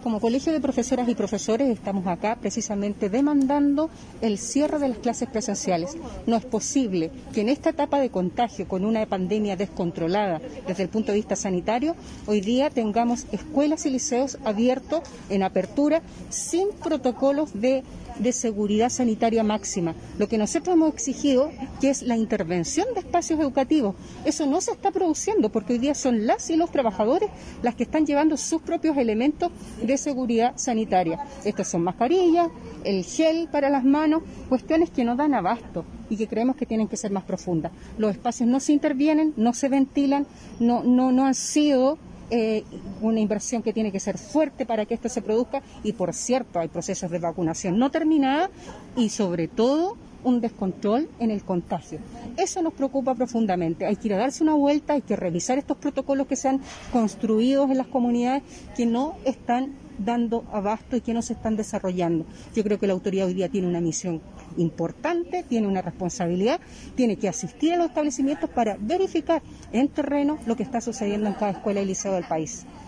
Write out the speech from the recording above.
como Colegio de Profesoras y Profesores estamos acá precisamente demandando el cierre de las clases presenciales. No es posible que en esta etapa de contagio, con una pandemia descontrolada desde el punto de vista sanitario, hoy día tengamos escuelas y liceos abiertos en apertura sin protocolos de seguridad sanitaria máxima. Lo que nosotros hemos exigido, que es la intervención de espacios educativos, eso no se está produciendo porque hoy día son las y los trabajadores las que están llevando sus propios elementos de seguridad sanitaria. Estos son mascarillas, el gel para las manos, cuestiones que no dan abasto y que creemos que tienen que ser más profundas. Los espacios no se intervienen, no se ventilan, no han sido una inversión que tiene que ser fuerte para que esto se produzca y, por cierto, hay procesos de vacunación no terminada y, sobre todo, un descontrol en el contagio. Eso nos preocupa profundamente. Hay que ir a darse una vuelta, hay que revisar estos protocolos que se han construido en las comunidades que no están dando abasto y que no se están desarrollando. Yo creo que la autoridad hoy día tiene una misión importante, tiene una responsabilidad, tiene que asistir a los establecimientos para verificar en terreno lo que está sucediendo en cada escuela y liceo del país.